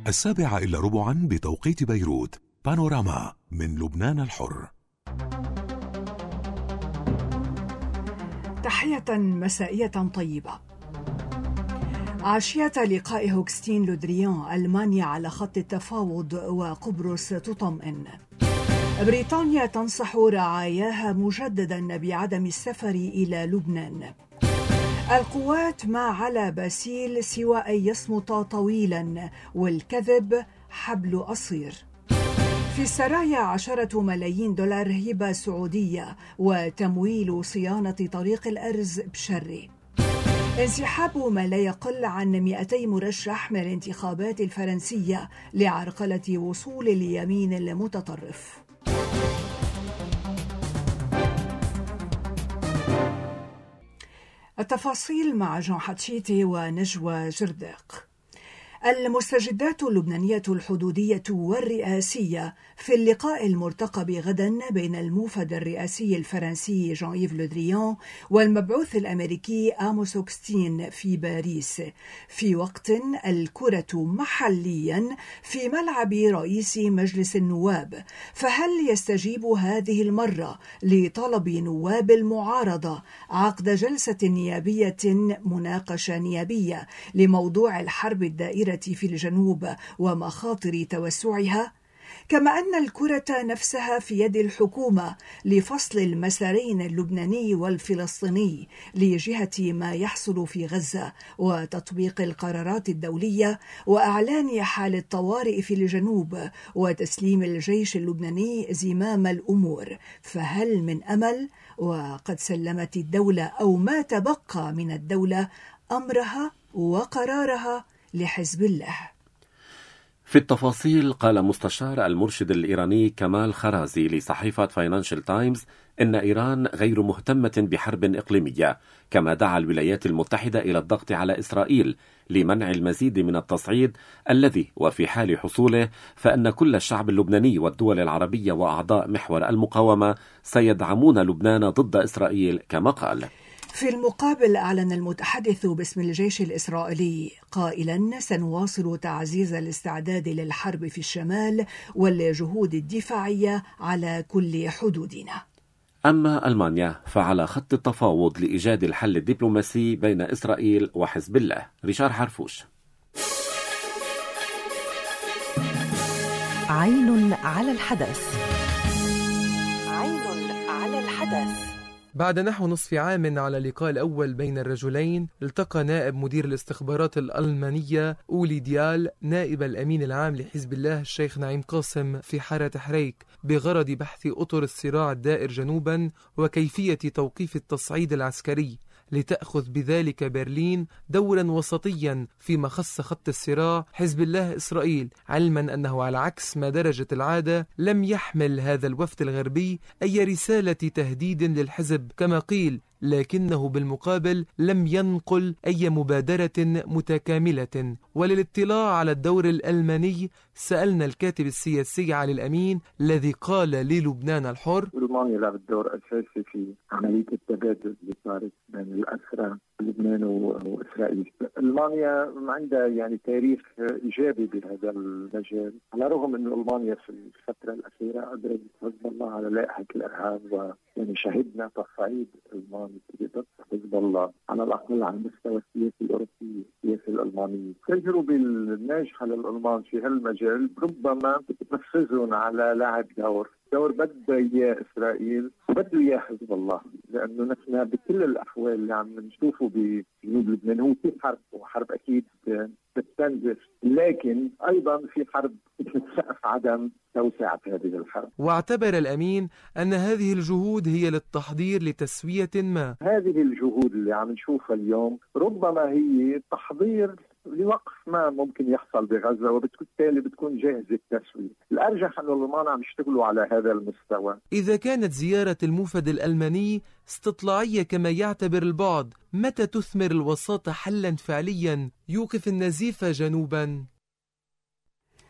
7:15 بتوقيت بيروت. بانوراما من لبنان الحر. تحية مسائية طيبة. عشية لقاء هوغستين لودريان، ألمانيا على خط التفاوض وقبرص تطمئن. بريطانيا تنصح رعاياها مجددا بعدم السفر إلى لبنان. القوات ما على باسيل سوى أن يصمت طويلا، والكذب حبل قصير. في السرايا 10 ملايين دولار هبة سعودية وتمويل صيانة طريق الأرز بشري. انسحاب ما لا يقل عن 200 مرشح من الانتخابات الفرنسية لعرقلة وصول اليمين المتطرف. التفاصيل مع جون حتشيتي ونجوى جرداق. المستجدات اللبنانية الحدودية والرئاسية في اللقاء المرتقب غدا بين الموفد الرئاسي الفرنسي جان إيف لودريان والمبعوث الأمريكي آموس هوغستين في باريس، في وقت الكرة محليا في ملعب رئيس مجلس النواب. فهل يستجيب هذه المرة لطلب نواب المعارضة عقد جلسة نيابية مناقشة نيابية لموضوع الحرب الدائرة في الجنوب ومخاطر توسعها؟ كما أن الكرة نفسها في يد الحكومة لفصل المسارين اللبناني والفلسطيني لجهة ما يحصل في غزة وتطبيق القرارات الدولية وأعلان حال الطوارئ في الجنوب وتسليم الجيش اللبناني زمام الأمور. فهل من أمل؟ وقد سلمت الدولة أو ما تبقى من الدولة أمرها وقرارها لحزب الله. في التفاصيل، قال مستشار المرشد الإيراني كمال خرازي لصحيفة فاينانشال تايمز إن إيران غير مهتمة بحرب إقليمية، كما دعا الولايات المتحدة إلى الضغط على إسرائيل لمنع المزيد من التصعيد الذي وفي حال حصوله فإن كل الشعب اللبناني والدول العربية وأعضاء محور المقاومة سيدعمون لبنان ضد إسرائيل كما قال. في المقابل، أعلن المتحدث باسم الجيش الإسرائيلي قائلا: سنواصل تعزيز الاستعداد للحرب في الشمال والجهود الدفاعية على كل حدودنا. أما ألمانيا فعلى خط التفاوض لإيجاد الحل الدبلوماسي بين إسرائيل وحزب الله. ريشار حرفوش. عين على الحدث. عين على الحدث. بعد نحو نصف عام على اللقاء الأول بين الرجلين، التقى نائب مدير الاستخبارات الألمانية أولي ديال نائب الأمين العام لحزب الله الشيخ نعيم قاسم في حارة حريك بغرض بحث أطر الصراع الدائر جنوبا وكيفية توقيف التصعيد العسكري، لتأخذ بذلك برلين دورا وسطيا فيما خص خط الصراع حزب الله إسرائيل، علما أنه على عكس ما درجت العادة لم يحمل هذا الوفد الغربي أي رسالة تهديد للحزب كما قيل، لكنه بالمقابل لم ينقل أي مبادرة متكاملة. وللاطلاع على الدور الألماني سألنا الكاتب السياسي علي الأمين الذي قال للبنان الحر: ألمانيا لعبت دور أساسي في عملية التبادل اللي صارت بين الأسرى لبنان وإسرائيل. ألمانيا عندها تاريخ إيجابي بهذا المجال، على الرغم أن ألمانيا في الفترة الأخيرة أدرجت حزب الله على لائحة الإرهاب، شهدنا تصعيد ألماني ضد حزب الله على الأقل على المستوى السياسي الأوروبي السياسي الألماني. التجربة الناجحة للألمان في هالمجال ربما تحفزهم على لعب دور بده إياه إسرائيل وبده إياه حزب الله، لأنه نحن بكل الأحوال اللي عم نشوفه بجنوب لبنان هو في حرب، وحرب أكيد تستنزف، لكن أيضا في حرب تتسقف عدم توسعة هذه الحرب. واعتبر الأمين أن هذه الجهود هي للتحضير لتسوية ما. هذه الجهود اللي عم نشوفها اليوم ربما هي تحضير لوقف ما ممكن يحصل بغزة، وبالتالي بتكون جاهزة التسوية. الأرجح أن الألمان عم يشتغلوا على هذا المستوى. إذا كانت زيارة الموفد الألماني استطلاعية كما يعتبر البعض، متى تثمر الوساطة حلا فعليا يوقف النزيف جنوبا؟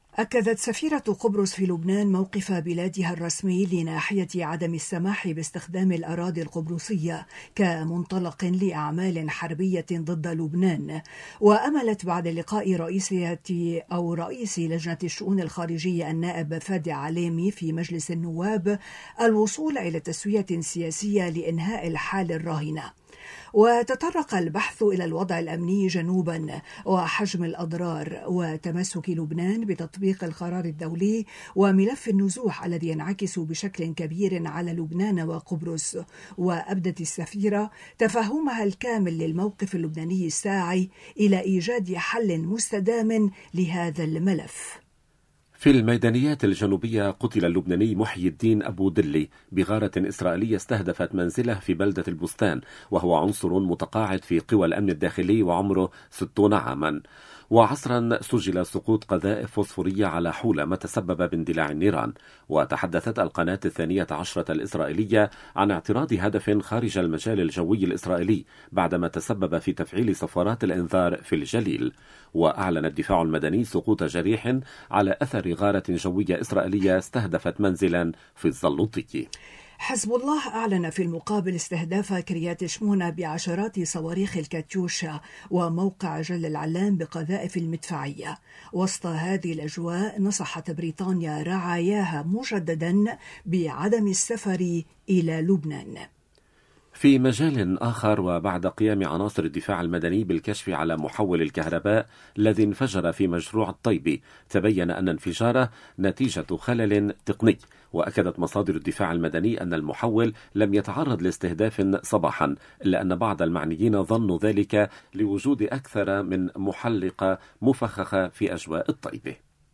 أكدت سفيرة قبرص في لبنان موقف بلادها الرسمي لناحية عدم السماح باستخدام الأراضي القبرصية كمنطلق لأعمال حربية ضد لبنان، وأملت بعد لقاء رئيس لجنة الشؤون الخارجية النائب فادي عليمي في مجلس النواب الوصول إلى تسوية سياسية لإنهاء الحالة الراهنة. وتطرق البحث إلى الوضع الأمني جنوبا وحجم الأضرار وتمسك لبنان بتطبيق القرار الدولي وملف النزوح الذي ينعكس بشكل كبير على لبنان وقبرص. وأبدت السفيرة تفهمها الكامل للموقف اللبناني الساعي إلى إيجاد حل مستدام لهذا الملف. في الميدانيات الجنوبية قتل اللبناني محي الدين أبو دلي بغارة إسرائيلية استهدفت منزله في بلدة البستان، وهو عنصر متقاعد في قوى الأمن الداخلي وعمره 60 عاما. وعصرا سجل سقوط قذائف فوسفورية على حولة تسبب باندلاع النيران. وتحدثت القناة 12 الإسرائيلية عن اعتراض هدف خارج المجال الجوي الإسرائيلي بعدما تسبب في تفعيل صفارات الإنذار في الجليل. وأعلن الدفاع المدني سقوط جريح على أثر غارة جوية إسرائيلية استهدفت منزلا في الزلوطي. حزب الله أعلن في المقابل استهداف كريات شمونة بعشرات صواريخ الكاتيوشا وموقع جل العلام بقذائف المدفعية. وسط هذه الأجواء نصحت بريطانيا رعاياها مجددا بعدم السفر إلى لبنان. في مجال آخر، وبعد قيام عناصر الدفاع المدني بالكشف على محول الكهرباء الذي انفجر في مشروع الطيبي، تبين أن انفجاره نتيجة خلل تقني. وأكدت مصادر الدفاع المدني أن المحول لم يتعرض لاستهداف صباحا، إلا أن بعض المعنيين ظنوا ذلك لوجود أكثر من محلقة مفخخة في أجواء الطيبة.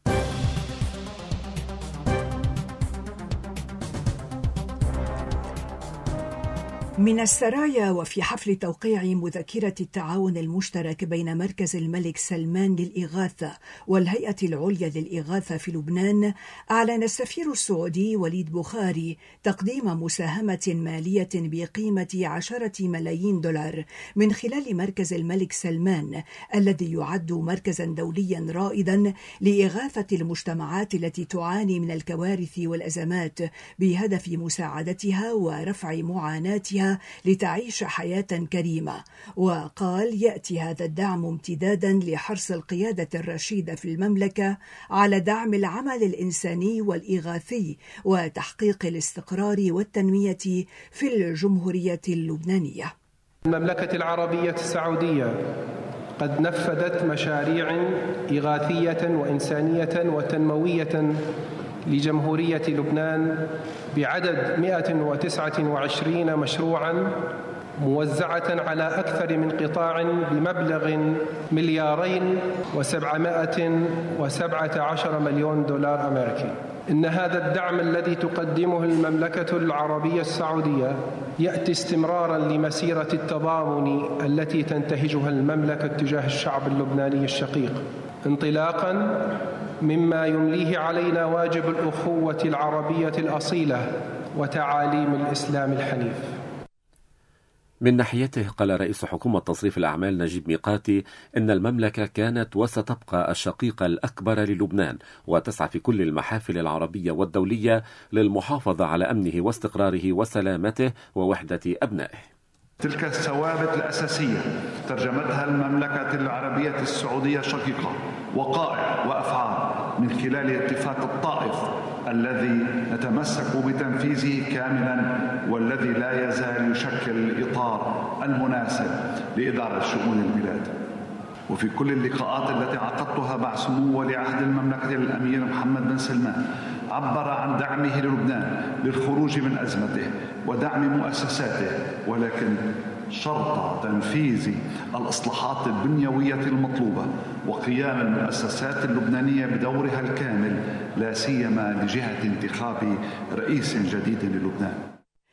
من السرايا، وفي حفل توقيع مذكرة التعاون المشترك بين مركز الملك سلمان للإغاثة والهيئة العليا للإغاثة في لبنان، أعلن السفير السعودي وليد بخاري تقديم مساهمة مالية بقيمة 10 ملايين دولار من خلال مركز الملك سلمان، الذي يعد مركزا دوليا رائدا لإغاثة المجتمعات التي تعاني من الكوارث والأزمات، بهدف مساعدتها ورفع معاناتها لتعيش حياة كريمة. وقال يأتي هذا الدعم امتدادا لحرص القيادة الرشيدة في المملكة على دعم العمل الإنساني والإغاثي وتحقيق الاستقرار والتنمية في الجمهورية اللبنانية. المملكة العربية السعودية قد نفذت مشاريع إغاثية وإنسانية وتنموية لجمهورية لبنان بعدد 129 مشروعا موزعة على أكثر من قطاع بمبلغ 2,717 مليون دولار أمريكي. إن هذا الدعم الذي تقدمه المملكة العربية السعودية يأتي استمرارا لمسيرة التضامن التي تنتهجها المملكة تجاه الشعب اللبناني الشقيق، انطلاقا مما يمليه علينا واجب الأخوة العربية الأصيلة وتعاليم الإسلام الحنيف. من ناحيته قال رئيس حكومة تصريف الأعمال نجيب ميقاتي إن المملكة كانت وستبقى الشقيقة الأكبر للبنان، وتسعى في كل المحافل العربية والدولية للمحافظة على أمنه واستقراره وسلامته ووحدة أبنائه. تلك الثوابت الأساسية ترجمتها المملكة العربية السعودية الشقيقة وقائع وأفعال من خلال اتفاق الطائف الذي نتمسك بتنفيذه كاملا، والذي لا يزال يشكل الإطار المناسب لإدارة شؤون البلاد. وفي كل اللقاءات التي عقدتها مع سمو ولي عهد المملكة الأمير محمد بن سلمان، عبر عن دعمه للبنان للخروج من أزمته ودعم مؤسساته، ولكن شرط تنفيذ الإصلاحات البنيوية المطلوبة وقيام المؤسسات اللبنانية بدورها الكامل، لا سيما لجهة انتخاب رئيس جديد للبنان.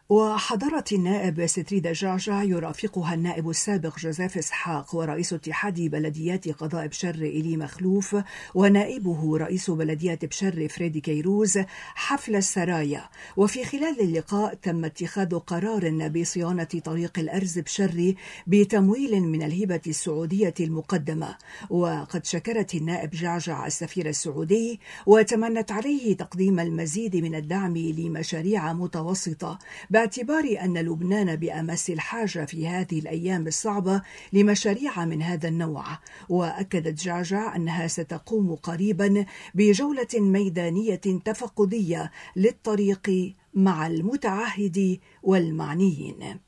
وحضرت النائب ستريدا جعجع يرافقها النائب السابق جوزيف إسحاق ورئيس اتحاد بلديات قضاء بشر إلي مخلوف ونائبه رئيس بلدية بشر فريدي كيروز حفل السرايا. وفي خلال اللقاء تم اتخاذ قرار بصيانة طريق الأرز بشر بتمويل من الهبة السعودية المقدمة. وقد شكرت النائب جعجع السفير السعودي وتمنت عليه تقديم المزيد من الدعم لمشاريع متوسطة، باعتبار أن لبنان بأمس الحاجة في هذه الأيام الصعبة لمشاريع من هذا النوع. وأكدت جعجع أنها ستقوم قريبا بجولة ميدانية تفقدية للطريق مع المتعهد والمعنيين.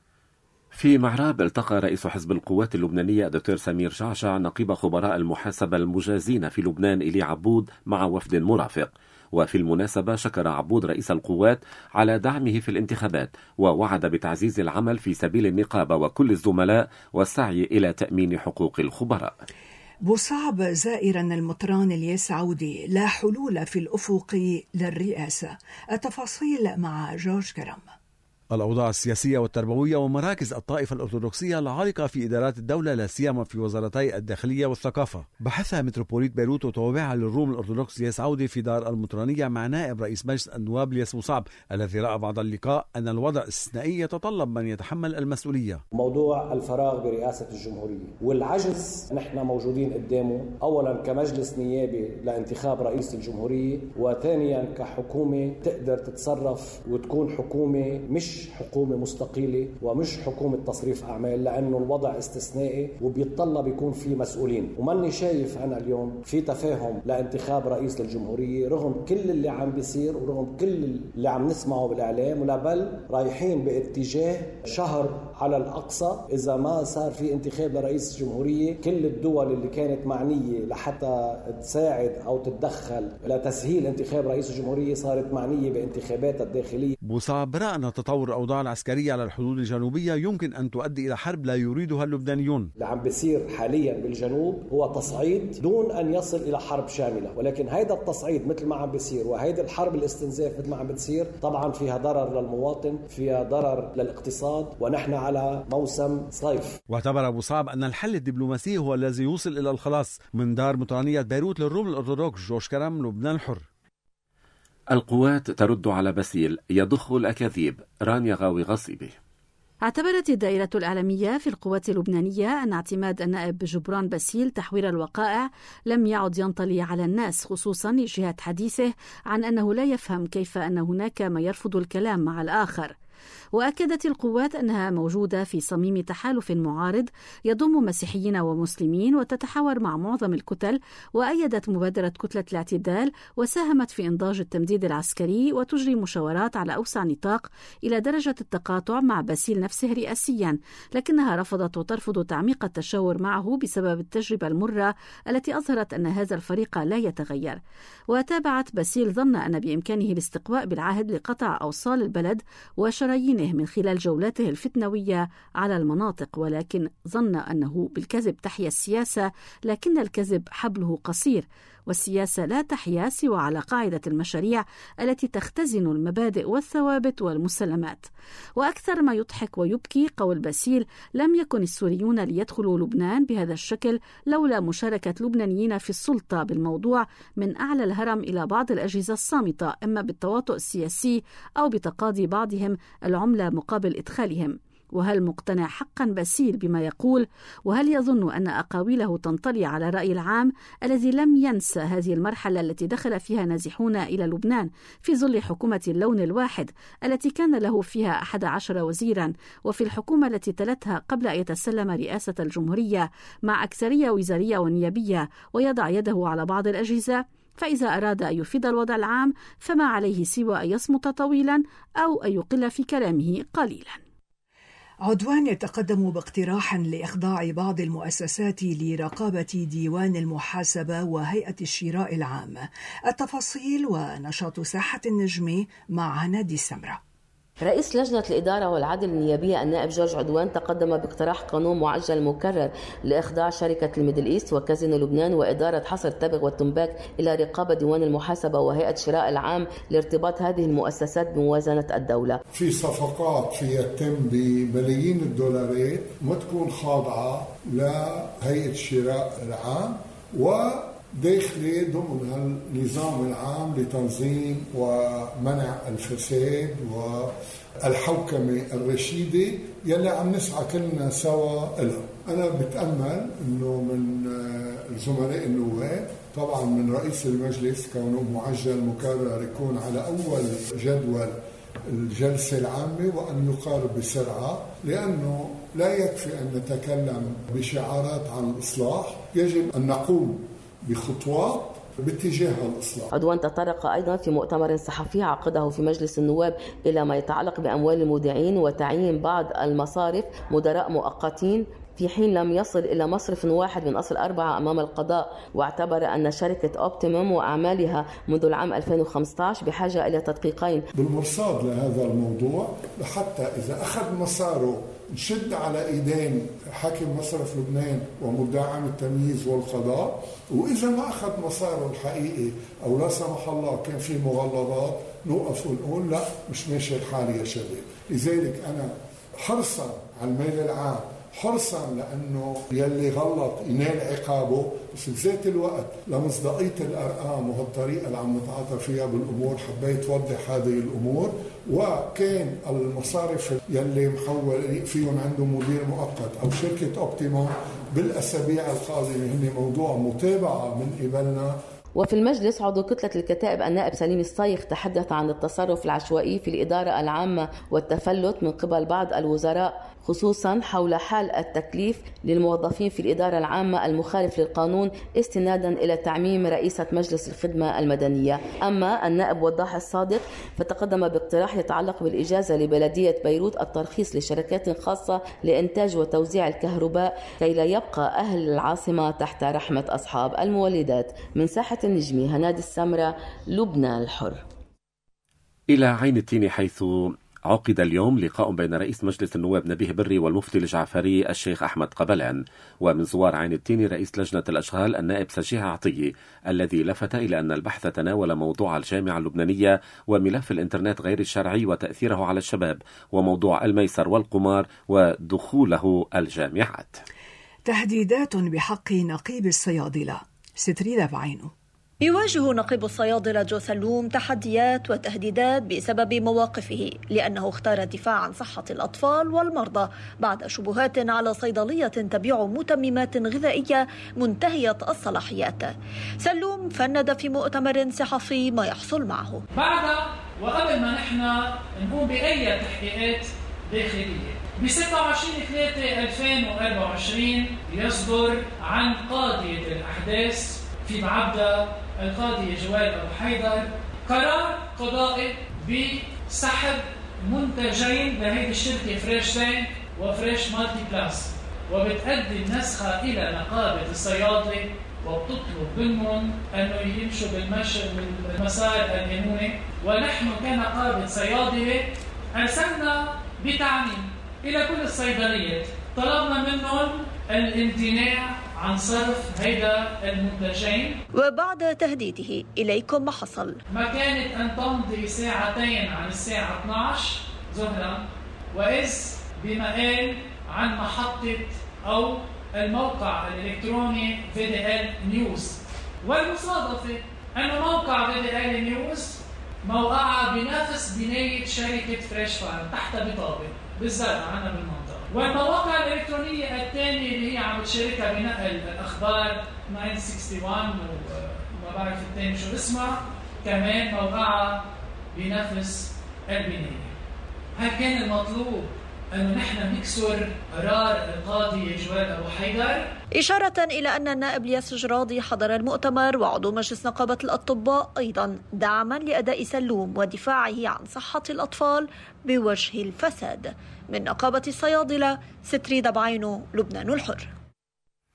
في معراب التقى رئيس حزب القوات اللبنانية الدكتور سمير جعجع نقيب خبراء المحاسبة المجازين في لبنان إلي عبود مع وفد مرافق. وفي المناسبة شكر عبود رئيس القوات على دعمه في الانتخابات، ووعد بتعزيز العمل في سبيل النقابة وكل الزملاء والسعي إلى تأمين حقوق الخبراء. بوصعب زائرا المطران الياس عودي، لا حلول في الأفق للرئاسة. التفاصيل مع جورج كرم. الأوضاع السياسية والتربوية ومراكز الطائفة الأرثوذكسية العالقة في إدارات الدولة لا سيما في وزارتي الداخلية والثقافة بحثها متروبوليت بيروت وتوابعها للروم الأرثوذكس الياس عودي في دار المطرانية مع نائب رئيس مجلس النواب الياس بوصعب، الذي رأى بعد اللقاء أن الوضع الاستثنائي يتطلب من يتحمل المسؤولية. موضوع الفراغ برئاسة الجمهورية والعجز نحن موجودين قدامه، أولا كمجلس نيابي لانتخاب رئيس الجمهورية، وثانيا كحكومة تقدر تتصرف وتكون حكومة مش حكومة مستقلة ومش حكومة تصريف أعمال، لأنه الوضع استثنائي وبيتطلب يكون في مسؤولين. وماني شايف أنا اليوم في تفاهم لانتخاب رئيس للجمهورية رغم كل اللي عم بيصير ورغم كل اللي عم نسمعه بالإعلام، ولا بل رايحين باتجاه شهر على الأقصى إذا ما صار في انتخاب لرئيس الجمهورية. كل الدول اللي كانت معنية لحتى تساعد أو تتدخل لتسهيل انتخاب رئيس الجمهورية صارت معنية بانتخاباتها الداخلية. بوصعب برأى أن تطور الأوضاع العسكرية على الحدود الجنوبية يمكن أن تؤدي إلى حرب لا يريدها اللبنانيون. اللي عم بيصير حاليا بالجنوب هو تصعيد دون أن يصل إلى حرب شاملة، ولكن هيدا التصعيد مثل ما عم بيصير وهيدا الحرب الاستنزاف مثل ما عم بتصير طبعا فيها ضرر للمواطن، فيها ضرر للاقتصاد، ونحن على موسم صيف. واعتبر بوصعب أن الحل الدبلوماسي هو الذي يوصل إلى الخلاص. من دار مطرانية بيروت للروم الأرثوذكس، جورج كرم، لبنان الحر. القوات ترد على باسيل يضخ الأكاذيب، رانيا غاوي غصيبي. اعتبرت الدائرة الإعلامية في القوات اللبنانية أن اعتماد النائب جبران باسيل تحوير الوقائع لم يعد ينطلي على الناس، خصوصا لجهة حديثه عن أنه لا يفهم كيف أن هناك ما يرفض الكلام مع الآخر. وأكدت القوات أنها موجودة في صميم تحالف معارض يضم مسيحيين ومسلمين وتتحاور مع معظم الكتل، وأيدت مبادرة كتلة الاعتدال وساهمت في إنضاج التمديد العسكري وتجري مشاورات على أوسع نطاق إلى درجة التقاطع مع باسيل نفسه رئاسيا، لكنها رفضت وترفض تعميق التشاور معه بسبب التجربة المرة التي أظهرت أن هذا الفريق لا يتغير. وتابعت باسيل ظن أن بإمكانه الاستقواء بالعهد لقطع أوصال البلد وشرايينه من خلال جولاته الفتنوية على المناطق، ولكن ظن أنه بالكذب تحيا السياسة، لكن الكذب حبله قصير، والسياسة لا تحيا سوى على قاعدة المشاريع التي تختزن المبادئ والثوابت والمسلمات. وأكثر ما يضحك ويبكي قول باسيل لم يكن السوريون ليدخلوا لبنان بهذا الشكل لولا مشاركة لبنانيين في السلطة بالموضوع من أعلى الهرم إلى بعض الأجهزة الصامتة، إما بالتواطؤ السياسي أو بتقاضي بعضهم العملة مقابل إدخالهم. وهل مقتنع حقا باسيل بما يقول؟ وهل يظن أن أقاويله تنطلي على الرأي العام الذي لم ينسى هذه المرحلة التي دخل فيها نازحون إلى لبنان في ظل حكومة اللون الواحد التي كان له فيها 11 وزيرا، وفي الحكومة التي تلتها قبل أن يتسلم رئاسة الجمهورية مع أكثرية وزارية ونيابية ويضع يده على بعض الأجهزة؟ فإذا أراد أن يفيد الوضع العام فما عليه سوى أن يصمت طويلا أو أن يقل في كلامه قليلا. عدوان يتقدم باقتراح لإخضاع بعض المؤسسات لرقابة ديوان المحاسبة وهيئة الشراء العام. التفاصيل ونشاط ساحة النجم مع نادي السمرة. رئيس لجنة الإدارة والعدل النيابية النائب جورج عدوان تقدم باقتراح قانون معجل مكرر لإخضاع شركة الميدل إيست وكازينو لبنان وإدارة حصر التبغ والتنباك إلى رقابة ديوان المحاسبة وهيئة الشراء العام لارتباط هذه المؤسسات بموازنة الدولة. في صفقات فيها تتم بملايين الدولارات ما تكون خاضعة لهيئة الشراء العام وداخلة ضمن النظام العام لتنظيم ومنع الفساد والحوكمة الرشيدة يلي عم نسعى كلنا سوا لها. أنا بتأمل أنه من زملاء النواب طبعا من رئيس المجلس كونه معجل مكرر يكون على أول جدول الجلسة العامة وأن يقارب بسرعة، لأنه لا يكفي أن نتكلم بشعارات عن الإصلاح، يجب أن نقوم بخطوات باتجاه الإصلاح. عدوان تطرق أيضا في مؤتمر صحفي عقده في مجلس النواب إلى ما يتعلق بأموال المودعين وتعيين بعض المصارف مدراء مؤقتين في حين لم يصل إلى مصرف واحد من أصل 4 أمام القضاء، واعتبر أن شركة أوبتيموم وأعمالها منذ العام 2015 بحاجة إلى تدقيقين بالمرصاد لهذا الموضوع، حتى إذا أخذ مساره نشد على إيدين حاكم مصرف لبنان ومدعي عام التمييز والقضاء، وإذا ما أخذ مساره الحقيقي أو لا سمح الله كان في مغلظات نوقف ونقول لا مش ماشي الحال يا شباب. لذلك أنا حرصا على المال العام، حرصا لأنه يلي غلط ينال عقابه، بس بذات الوقت لمصداقية الأرقام وهالطريقة اللي عم نتعاطى فيها بالأمور حبيت وضح هذه الأمور. وكان المصارف يلي محول فيهم عنده مدير مؤقت أو شركة أوبتيموم بالأسابيع القادمة هن موضوع متابعة من قبلنا. وفي المجلس عضو كتلة الكتائب النائب سليم الصايغ تحدث عن التصرف العشوائي في الإدارة العامة والتفلت من قبل بعض الوزراء، خصوصا حول حال التكليف للموظفين في الإدارة العامة المخالف للقانون استنادا إلى تعميم رئيسة مجلس الخدمة المدنية. أما النائب وضاح الصادق فتقدم باقتراح يتعلق بالإجازة لبلدية بيروت الترخيص لشركات خاصة لإنتاج وتوزيع الكهرباء كي لا يبقى أهل العاصمة تحت رحمة أصحاب المولدات. من ساحة النجمي هنادي السمرة، لبنان الحر. إلى عين التين، حيث عقد اليوم لقاء بين رئيس مجلس النواب نبيه بري والمفتي الجعفري الشيخ أحمد قبلان. ومن زوار عين التين رئيس لجنة الأشغال النائب سجيع عطية، الذي لفت إلى أن البحث تناول موضوع الجامعة اللبنانية وملف الإنترنت غير الشرعي وتأثيره على الشباب، وموضوع الميسر والقمار ودخوله الجامعات. تهديدات بحق نقيب الصيادلة، ستريدة بعينه. يواجه نقيب الصيادلة جو سلوم تحديات وتهديدات بسبب مواقفه، لأنه اختار الدفاع عن صحة الأطفال والمرضى بعد شبهات على صيدلية تبيع متممات غذائية منتهية الصلاحيات. سلوم فند في مؤتمر صحفي ما يحصل معه بعد وقبل ما نحن نقوم بأي تحقيقات داخلية. ب 26/3/2024 يصدر عن قاضية الأحداث في بعبدة القاضي جواد أبو حيدر قرار قضائي بسحب منتجين لهذه الشركة فريش تانك وفريش مالتي بلاس، وبتقدم نسخة إلى نقابة الصيادلة وبتطلب منهم أنه يمشوا بالمسار القانوني. ونحن كنقابة صيادلة أرسلنا بتعميم إلى كل الصيدليات، طلبنا منهم الامتناع عن صرف هيدا المنتجين. وبعد تهديده إليكم ما حصل. ما كانت أن تمضي 2 ساعة عن الساعة 12 ظهرا، وإذ بمقال عن محطة أو الموقع الإلكتروني VDL نيوز. والمصادفة أن موقع VDL نيوز موقعها بنفس بناية شركة فريش فارم تحت بطابة بالزرع عنا بالمنطقة. والمواقع الإلكترونية الثانية اللي هي عم تشاركها بنقل الأخبار 961 وما بعرف الثاني شو اسمها كمان موقعها بنفس البناية. هل كان المطلوب أنه نحن نكسر قرار القاضي جواد أبو حيدر؟ إشارة إلى أن النائب الياس جرادي حضر المؤتمر وعضو مجلس نقابة الأطباء أيضا دعما لأداء سلوم ودفاعه عن صحة الأطفال بوجه الفساد. من نقابة الصيادلة، ستريدة بعينه، لبنان الحر.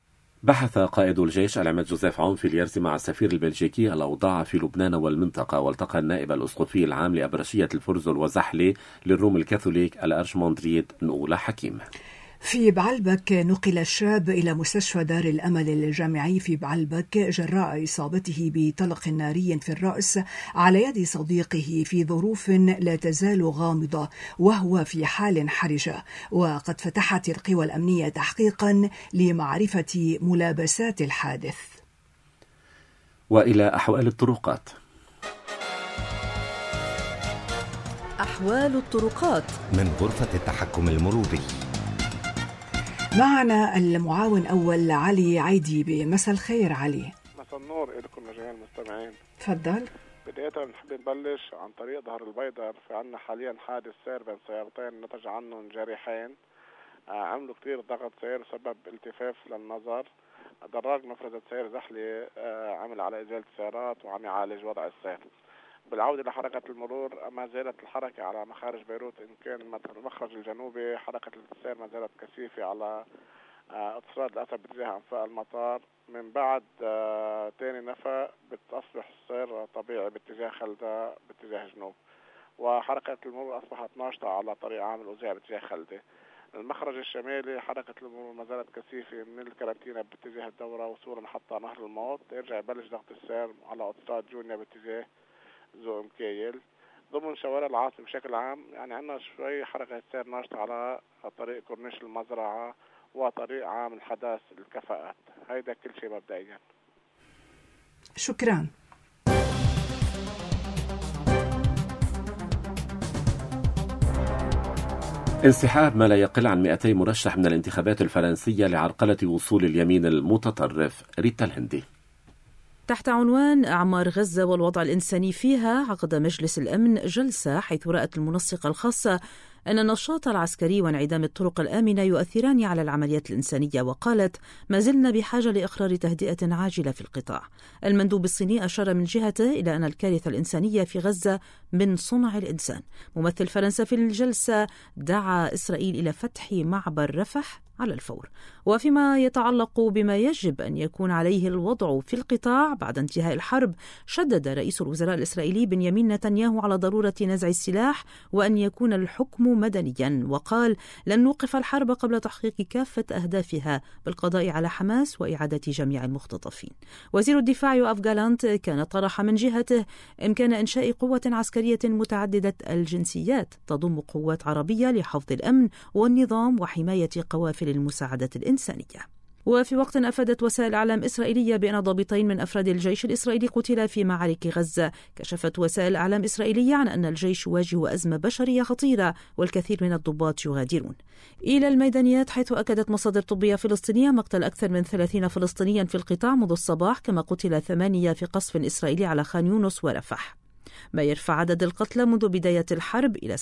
بحث قائد الجيش العماد جوزيف عون في اليرز مع السفير البلجيكي الأوضاع في لبنان والمنطقة، والتقى النائب الأسقفي العام لأبرشية الفرزل وزحلة للروم الكاثوليك الأرشمندريت نقول حكيم. في بعلبك نقل الشاب إلى مستشفى دار الأمل الجامعي في بعلبك جراء إصابته بطلق ناري في الرأس على يد صديقه في ظروف لا تزال غامضة وهو في حال حرجة، وقد فتحت القوى الأمنية تحقيقا لمعرفة ملابسات الحادث. وإلى أحوال الطرقات. أحوال الطرقات من غرفة التحكم المروري. معنا المعاون أول علي عيدي. بمساء الخير علي. مساء النور لكم جميع المستمعين. تفضل. بداية بنحب نبلش عن طريق ظهر البيضاء. في عنا حاليا حادث سير بين سيارتين نتج عنهم جريحين عملوا كتير ضغط سير وسبب التفاف للنظر. دراج مفردة سير زحلة عمل على إزالة السيارات وعم يعالج وضع السير. بالعودة لحركة المرور ما زالت الحركة على مخارج بيروت، إن كان المخرج الجنوبي حركة السير ما زالت كثيفة على اتصال الأسد باتجاه أنفاق المطار. من بعد تاني نفق بتصبح السير طبيعي باتجاه خلدة باتجاه جنوب، وحركة المرور أصبحت ناشطة على طريق عام الأوزيع باتجاه خلدة. المخرج الشمالي حركة المرور ما زالت كثيفة من الكراتينة باتجاه الدورة وصولا محطة نهر الموت، يرجع يبلش ضغط السير على أوتوستراد جونيا باتجاه زو مكايل. ضمن شوارع العاصمة بشكل عام يعني عندنا شوي حركة سير ناشطة على طريق كورنيش المزرعة وطريق عام الحدث الكفاءات. هيدا كل شيء مبدئيا. شكرا. انسحاب ما لا يقل عن 200 مرشح من الانتخابات الفرنسية لعرقلة وصول اليمين المتطرف. ريتا الهندي. تحت عنوان أعمار غزة والوضع الإنساني فيها، عقد مجلس الأمن جلسة حيث رأت المنسقة الخاصة أن النشاط العسكري وانعدام الطرق الآمنة يؤثران على العمليات الإنسانية، وقالت ما زلنا بحاجة لإقرار تهدئة عاجلة في القطاع. المندوب الصيني أشار من جهته إلى أن الكارثة الإنسانية في غزة من صنع الإنسان. ممثل فرنسا في الجلسة دعا إسرائيل إلى فتح معبر رفح على الفور. وفيما يتعلق بما يجب أن يكون عليه الوضع في القطاع بعد انتهاء الحرب، شدد رئيس الوزراء الإسرائيلي بنيامين نتنياهو على ضرورة نزع السلاح وأن يكون الحكم مدنيا، وقال لن نوقف الحرب قبل تحقيق كافة أهدافها بالقضاء على حماس وإعادة جميع المختطفين. وزير الدفاع يوآف جالانت كان طرح من جهته إمكان إنشاء قوة عسكرية متعددة الجنسيات تضم قوات عربية لحفظ الأمن والنظام وحماية قوافل المساعدة الإنسانية. وفي وقت أفادت وسائل إعلام إسرائيلية بأن ضابطين من أفراد الجيش الإسرائيلي قتلا في معارك غزة. كشفت وسائل إعلام إسرائيلية عن أن الجيش يواجه أزمة بشرية خطيرة والكثير من الضباط يغادرون. إلى الميدانيات، حيث أكدت مصادر طبية فلسطينية مقتل أكثر من 30 فلسطينيا في القطاع منذ الصباح، كما قتل 8 في قصف إسرائيلي على خان يونس ورفح، ما يرفع عدد القتلى منذ بداية الحرب إلى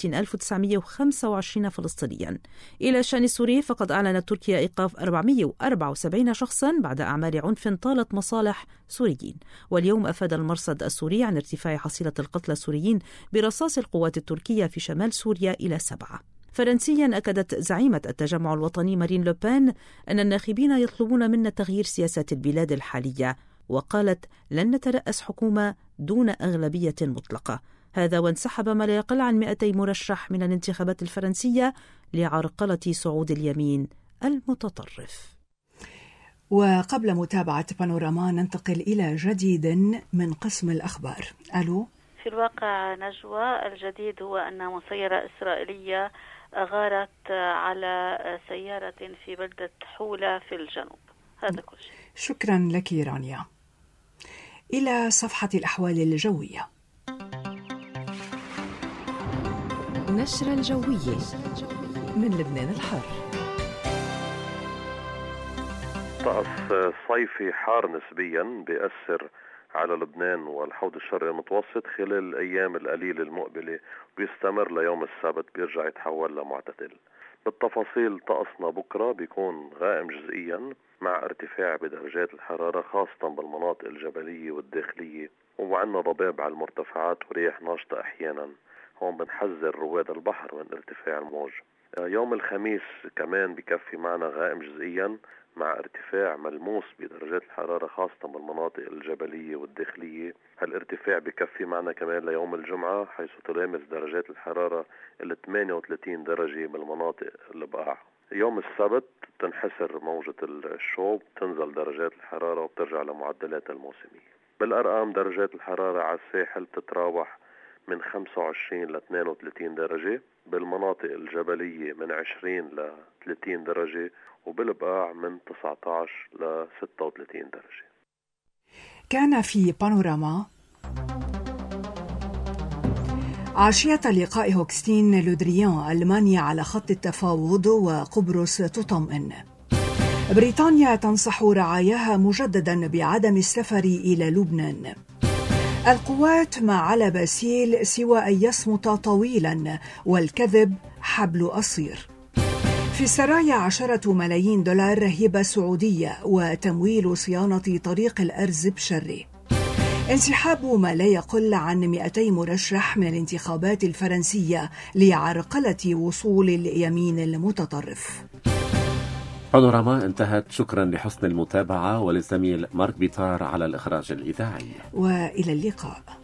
37,925 فلسطينيا. إلى الشأن السوري، فقد أعلنت تركيا إيقاف 474 شخصا بعد أعمال عنف طالت مصالح سوريين. واليوم أفاد المرصد السوري عن ارتفاع حصيلة القتلى السوريين برصاص القوات التركية في شمال سوريا إلى 7. فرنسيا، أكدت زعيمة التجمع الوطني مارين لوبان أن الناخبين يطلبون منا تغيير سياسة البلاد الحالية، وقالت لن نترأس حكومة دون أغلبية مطلقة. هذا وانسحب ما لا يقل عن 200 مرشح من الانتخابات الفرنسية لعرقلة صعود اليمين المتطرف. وقبل متابعة بانوراما ننتقل إلى جديد من قسم الأخبار. ألو. في الواقع نجوى، الجديد هو أن مسيرة إسرائيلية غارت على سيارة في بلدة حولة في الجنوب. هذا كل شيء. شكرا لك رانيا. إلى صفحة الأحوال الجوية. نشرة الجوية من لبنان الحر. طقس صيفي حار نسبيا بيأثر على لبنان والحوض الشرقي المتوسط خلال الأيام القليلة المقبلة، ويستمر ليوم السبت بيرجع يتحول لمعتدل. بالتفاصيل، طقسنا بكرة بيكون غائم جزئيا مع ارتفاع بدرجات الحرارة خاصة بالمناطق الجبلية والداخلية، وعندنا ضباب على المرتفعات ورياح ناشطة أحيانا. هون بنحذر رواد البحر من ارتفاع الموج. يوم الخميس كمان بكفي معنا غائم جزئيا مع ارتفاع ملموس بدرجات الحرارة خاصة بالمناطق الجبلية والداخلية. هالارتفاع بكفي معنا كمان ليوم الجمعة، حيث تلامس درجات الحرارة 38 درجة بالمناطق البقاع. يوم السبت تنحسر موجة الشوب، تنزل درجات الحرارة وبترجع لمعدلات الموسمية. بالأرقام درجات الحرارة على الساحل تتراوح من 25 ل 32 درجة، بالمناطق الجبلية من 20 ل 30 درجة، وبالبقاع من 19 ل 36 درجة. كان في بانوراما عشية لقاء هوكستين لودريان ألمانيا على خط التفاوض وقبرص تطمئن. بريطانيا تنصح رعاياها مجددا بعدم السفر إلى لبنان. القوات ما على باسيل سوى أن يصمت طويلا والكذب حبل قصير. في السرايا 10 ملايين دولار هبة سعودية وتمويل صيانة طريق الأرز بشري. انسحاب ما لا يقل عن 200 مرشح من الانتخابات الفرنسية لعرقلة وصول اليمين المتطرف. بانوراما انتهت. شكرا لحسن المتابعة وللزميل مارك بيتار على الإخراج الإذاعي. وإلى اللقاء.